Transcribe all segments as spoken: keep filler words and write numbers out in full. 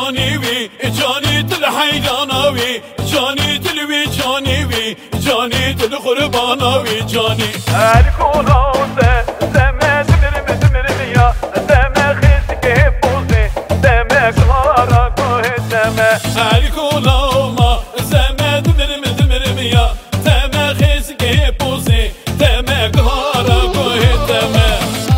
جاني وي جاني تل حيراناوي جاني تلوي جاني وي جاني تل قرباناوي جاني الكولا زما تمرم تمرم يا زما خسك بوزي زما كلارا كوه زما الكولا ما زما تمرم تمرم يا زما خسك بوزي زما كلارا كوه زما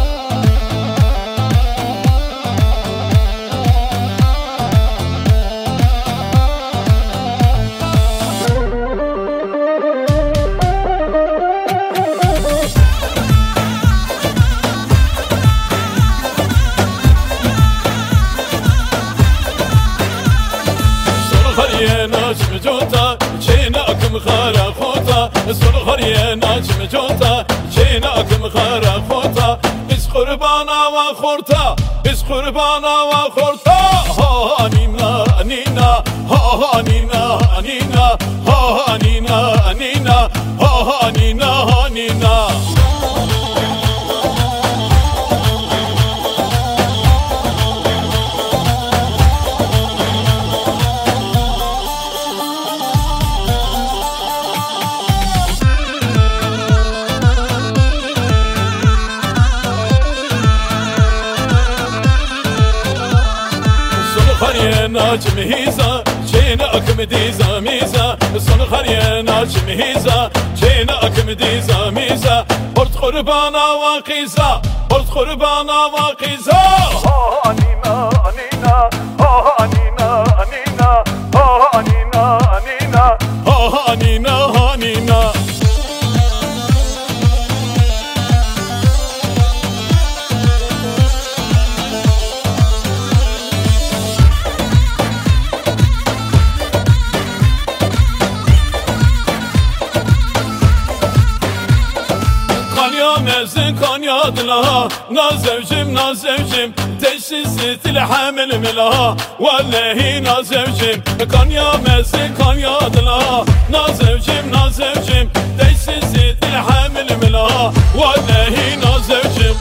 ناجم جوتا جيناكم خارا خوتا الصغر يا ناجم جوتا جيناكم خارا خوتا بس قربانا وخورتا بس قربانا وخورتا ها نينا نينا ها نينا نينا ها نينا نينا ها نينا نينا خريا ناجم هيزا جيناكم ديزا ميزا صن خريا ناجم هيزا جيناكم ديزا ميزا برد قربانا وقيزا برد قربانا وقيزا ها نينا نينا ها نينا نينا ها نينا نينا ها نينا نينا مزن كان يادلها نازوجم نازوجم تشيست الحمل ملها والله نازوجم كان يا مزن كان يادلها نازوجم نازوجم تشيست الحمل ملها والله نازوجم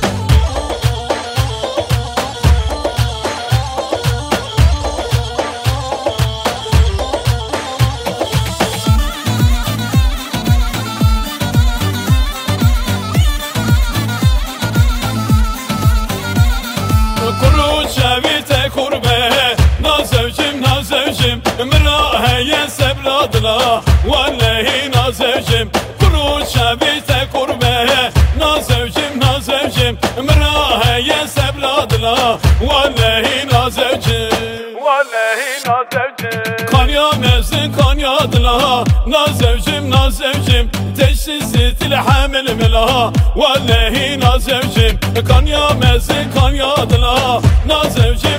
مراها سبلادنا والله نازوجم كروت شبيته قربه نازوجم نازوجم مراها سبلادنا والله نازوجم والله نازوجم كان يا مزن كان يادلها نازوجم نازوجم تشيست الحمل ملها والله نازوجم كان يا مزن كان يادلها نازوجم